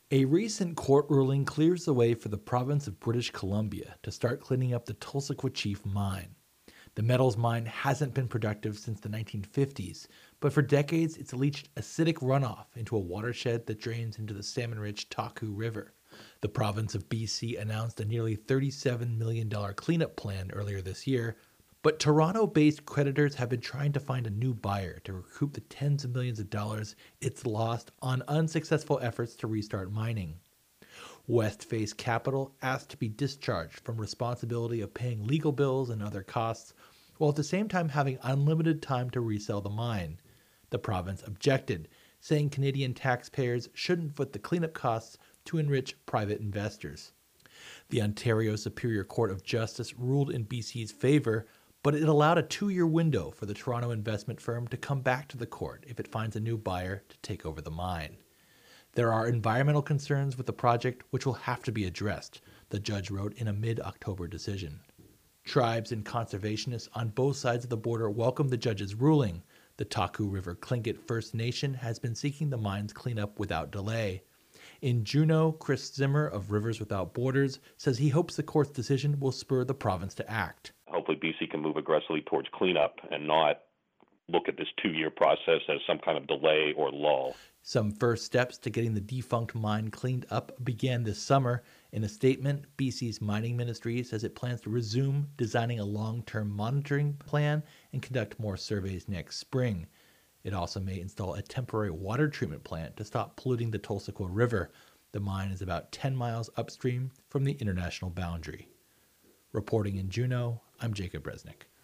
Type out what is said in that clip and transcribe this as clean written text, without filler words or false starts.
A recent court ruling clears the way for the province of British Columbia to start cleaning up the Tulsa-Quichief mine. The metals mine hasn't been productive since the 1950s, but for decades it's leached acidic runoff into a watershed that drains into the salmon-rich Taku River. The province of BC announced a nearly $37 million cleanup plan earlier this year, but Toronto-based creditors have been trying to find a new buyer to recoup the tens of millions of dollars it's lost on unsuccessful efforts to restart mining. Westface Capital asked to be discharged from responsibility of paying legal bills and other costs, while at the same time having unlimited time to resell the mine. The province objected, saying Canadian taxpayers shouldn't foot the cleanup costs to enrich private investors. The Ontario Superior Court of Justice ruled in BC's favor, but it allowed a 2-year window for the Toronto investment firm to come back to the court if it finds a new buyer to take over the mine. There are environmental concerns with the project which will have to be addressed, the judge wrote in a mid-October decision. Tribes and conservationists on both sides of the border welcome the judge's ruling. The Taku River Tlingit First Nation has been seeking the mine's cleanup without delay. In Juneau, Chris Zimmer of Rivers Without Borders says he hopes the court's decision will spur the province to act. Hopefully BC can move aggressively towards cleanup and not look at this 2-year process as some kind of delay or lull. Some first steps to getting the defunct mine cleaned up began this summer. In a statement, BC's mining ministry says it plans to resume designing a long-term monitoring plan and conduct more surveys next spring. It also may install a temporary water treatment plant to stop polluting the Tulsaquah River. The mine is about 10 miles upstream from the international boundary. Reporting in Juneau, I'm Jacob Resnick.